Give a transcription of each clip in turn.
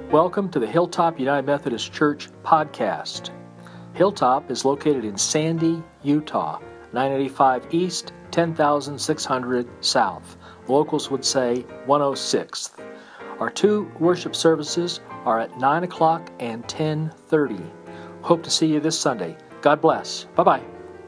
Welcome to the Hilltop United Methodist Church podcast. Hilltop is located in Sandy, Utah, 985 East, 10,600 South. Locals would say 106th. Our two worship services are at 9 o'clock and 10:30. Hope to see you this Sunday. God bless. Bye-bye.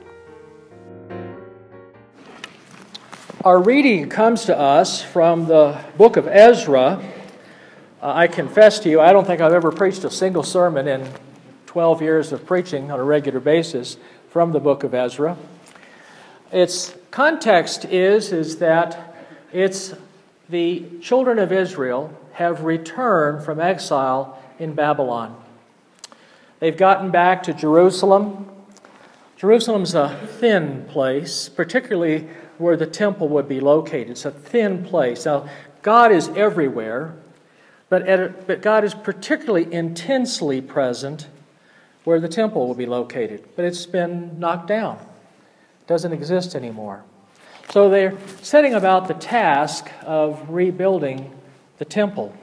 Our reading comes to us from the book of Ezra. I confess to you, I don't think I've ever preached a single sermon in 12 years of preaching on a regular basis from the book of Ezra. Its context is that it's the children of Israel have returned from exile in Babylon. They've gotten back to Jerusalem. Jerusalem's a thin place, particularly where the temple would be located. It's a thin place. Now, God is everywhere, but God is particularly intensely present where the temple will be located. But it's been knocked down. It doesn't exist anymore. So they're setting about the task of rebuilding the temple.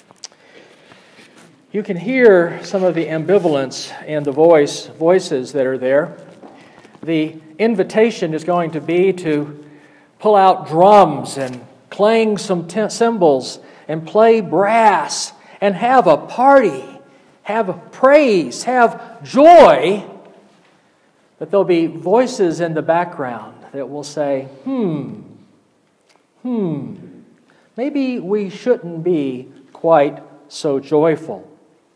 You can hear some of the ambivalence in the voices that are there. The invitation is going to be to pull out drums and clang some cymbals and play brass and have a party, have praise, have joy. But there'll be voices in the background that will say, maybe we shouldn't be quite so joyful.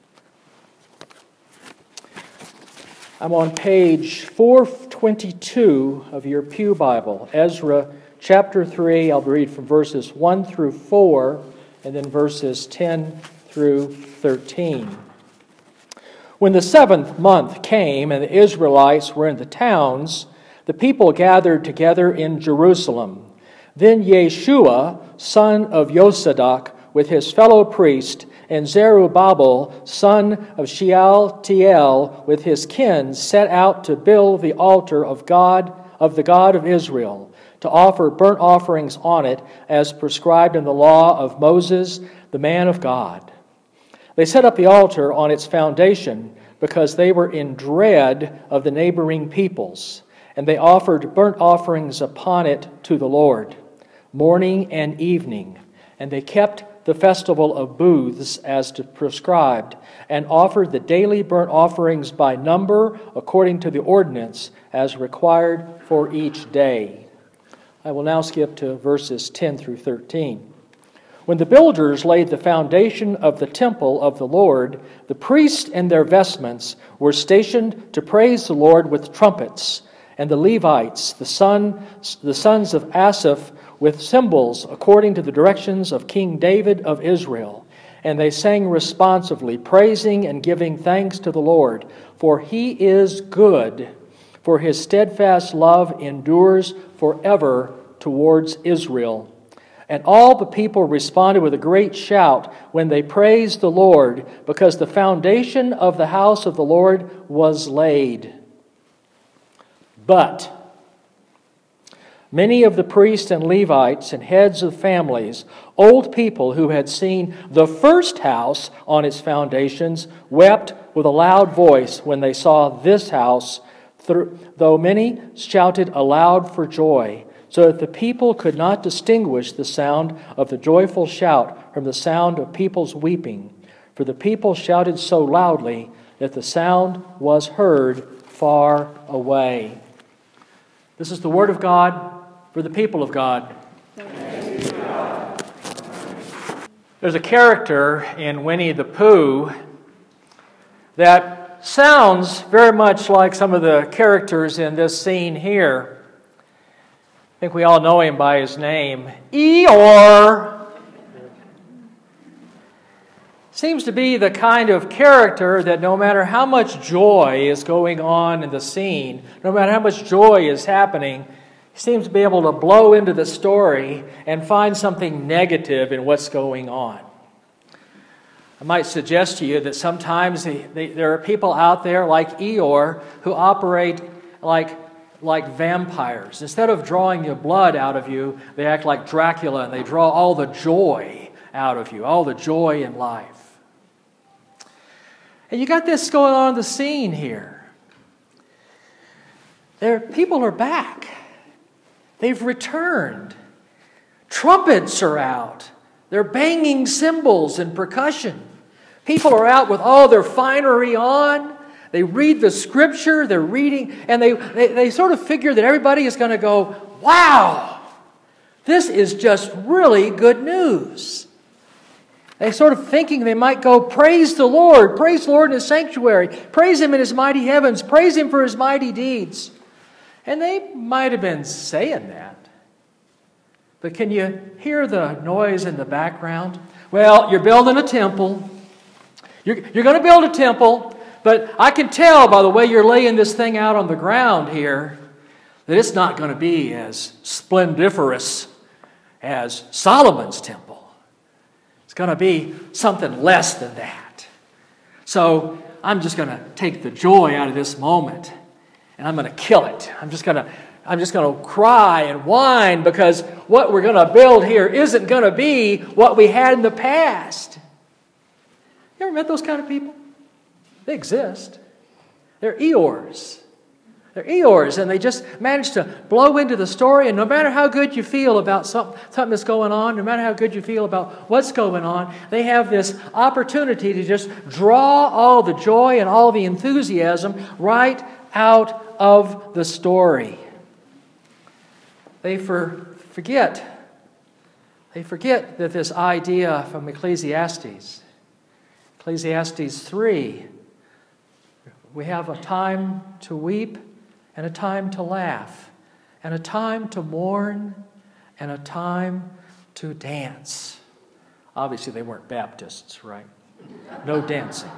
I'm on page 422 of your Pew Bible, Ezra chapter 3. I'll read from verses 1 through 4 and then verses 10 through 13. When the 7th month came and the Israelites were in the towns, the people gathered together in Jerusalem. Then Yeshua, son of Yosadak, with his fellow priest, and Zerubbabel, son of Shealtiel, with his kin, set out to build the altar of the God of Israel, to offer burnt offerings on it, as prescribed in the law of Moses, the man of God. They set up the altar on its foundation because they were in dread of the neighboring peoples, and they offered burnt offerings upon it to the Lord, morning and evening. And they kept the festival of booths as prescribed, and offered the daily burnt offerings by number according to the ordinance as required for each day. I will now skip to verses 10 through 13. When the builders laid the foundation of the temple of the Lord, the priests in their vestments were stationed to praise the Lord with trumpets, and the Levites, the sons of Asaph, with cymbals according to the directions of King David of Israel. And they sang responsively, praising and giving thanks to the Lord, for he is good, for his steadfast love endures forever towards Israel. And all the people responded with a great shout when they praised the Lord, because the foundation of the house of the Lord was laid. But many of the priests and Levites and heads of families, old people who had seen the first house on its foundations, wept with a loud voice when they saw this house, though many shouted aloud for joy, so that the people could not distinguish the sound of the joyful shout from the sound of people's weeping. For the people shouted so loudly that the sound was heard far away. This is the word of God for the people of God. There's a character in Winnie the Pooh that sounds very much like some of the characters in this scene here. I think we all know him by his name, Eeyore. Seems to be the kind of character that no matter how much joy is going on in the scene, no matter how much joy is happening, he seems to be able to blow into the story and find something negative in what's going on. I might suggest to you that sometimes there are people out there like Eeyore who operate like vampires. Instead of drawing your blood out of you, they act like Dracula and they draw all the joy out of you, all the joy in life. And you got this going on in the scene here. People are back. They've returned. Trumpets are out. They're banging cymbals and percussion. People are out with all their finery on. They read the Scripture. They're reading, and they sort of figure that everybody is going to go, wow, this is just really good news. They sort of thinking they might go, praise the Lord in His sanctuary, praise Him in His mighty heavens, praise Him for His mighty deeds. And they might have been saying that. But can you hear the noise in the background? Well, you're building a temple. You're going to build a temple, but I can tell by the way you're laying this thing out on the ground here that it's not going to be as splendiferous as Solomon's temple. It's going to be something less than that. So I'm just going to take the joy out of this moment, and I'm going to kill it. I'm just going to cry and whine because what we're going to build here isn't going to be what we had in the past. You ever met those kind of people? They exist. They're Eeyores. They're Eeyores, and they just manage to blow into the story, and no matter how good you feel about something that's going on, no matter how good you feel about what's going on, they have this opportunity to just draw all the joy and all the enthusiasm right out of the story. They forget that this idea from Ecclesiastes 3, we have a time to weep and a time to laugh, and a time to mourn and a time to dance. Obviously, they weren't Baptists, right? No dancing.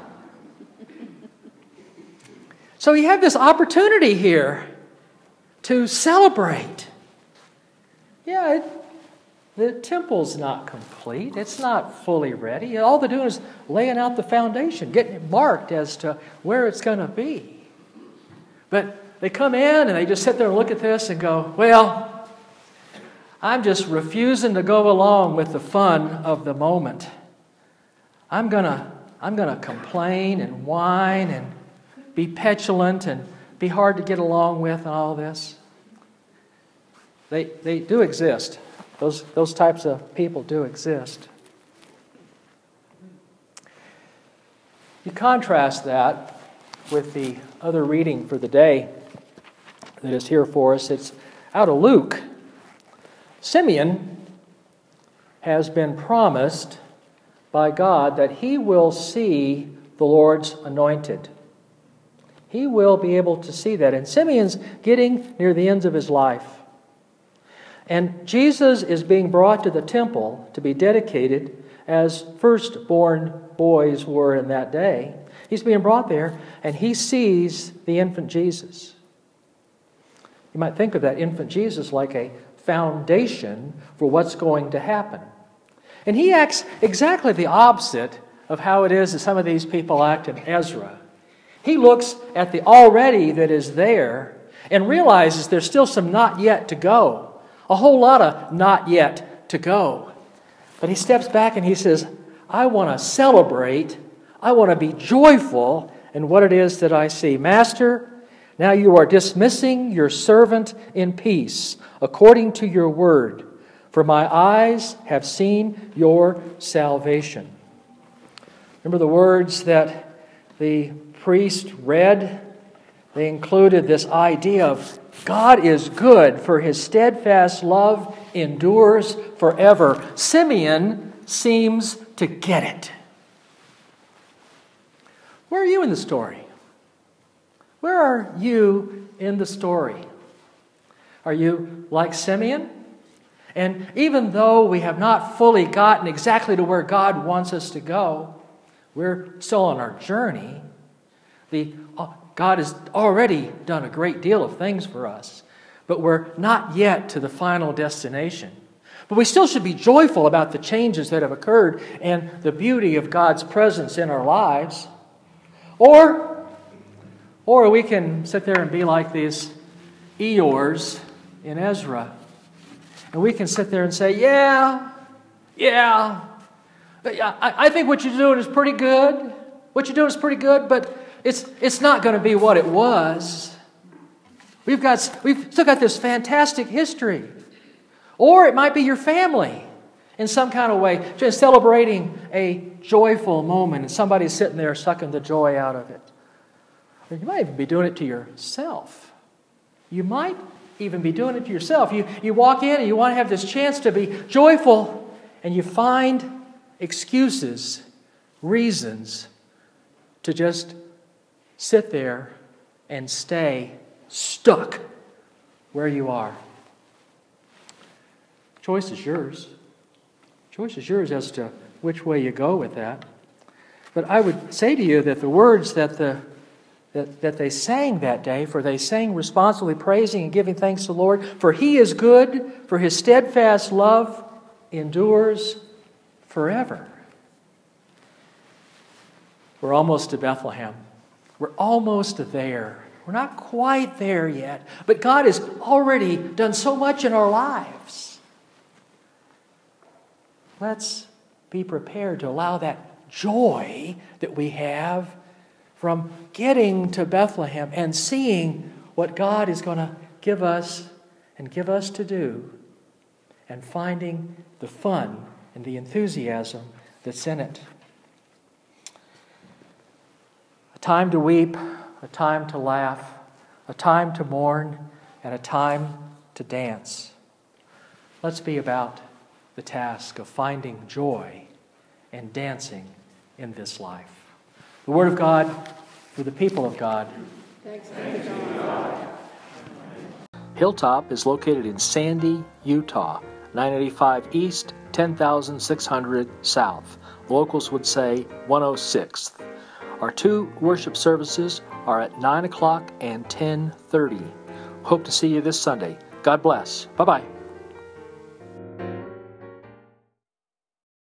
So you have this opportunity here to celebrate. Yeah, the temple's not complete. It's not fully ready. All they're doing is laying out the foundation, getting it marked as to where it's going to be. But they come in and they just sit there and look at this and go, well, I'm just refusing to go along with the fun of the moment. I'm gonna complain and whine and be petulant and be hard to get along with and all this. They do exist. Those types of people do exist. You contrast that with the other reading for the day that is here for us. It's out of Luke. Simeon has been promised by God that he will see the Lord's anointed. He will be able to see that. And Simeon's getting near the ends of his life. And Jesus is being brought to the temple to be dedicated as firstborn boys were in that day. He's being brought there, and he sees the infant Jesus. You might think of that infant Jesus like a foundation for what's going to happen. And he acts exactly the opposite of how it is that some of these people act in Ezra. He looks at the already that is there and realizes there's still some not yet to go. A whole lot of not yet to go. But he steps back and he says, I want to celebrate. I want to be joyful in what it is that I see. Master, now you are dismissing your servant in peace, according to your word. For my eyes have seen your salvation. Remember the words that the priest read? They included this idea of God is good, for his steadfast love endures forever. Simeon seems to get it. Where are you in the story? Where are you in the story? Are you like Simeon? And even though we have not fully gotten exactly to where God wants us to go, we're still on our journey. God has already done a great deal of things for us, but we're not yet to the final destination. But we still should be joyful about the changes that have occurred and the beauty of God's presence in our lives. Or we can sit there and be like these Eeyores in Ezra. And we can sit there and say, yeah, I think what you're doing is pretty good. What you're doing is pretty good, but it's not going to be what it was. We've still got this fantastic history. Or it might be your family in some kind of way, just celebrating a joyful moment, and somebody's sitting there sucking the joy out of it. Or you might even be doing it to yourself. You might even be doing it to yourself. You walk in and you want to have this chance to be joyful, and you find excuses, reasons to just sit there and stay stuck where you are. Choice is yours. Choice is yours as to which way you go with that. But I would say to you that the words that they sang that day, for they sang responsibly praising and giving thanks to the Lord, for He is good, for His steadfast love endures forever. We're almost to Bethlehem. We're almost there. We're not quite there yet, but God has already done so much in our lives. Let's be prepared to allow that joy that we have from getting to Bethlehem and seeing what God is going to give us and give us to do, and finding the fun and the enthusiasm that's in it. A time to weep, a time to laugh, a time to mourn, and a time to dance. Let's be about the task of finding joy and dancing in this life. The Word of God for the people of God. Thanks be to God. Hilltop is located in Sandy, Utah, 985 East, 10,600 South. Locals would say 106th. Our two worship services are at 9 o'clock and 10:30. Hope to see you this Sunday. God bless. Bye-bye.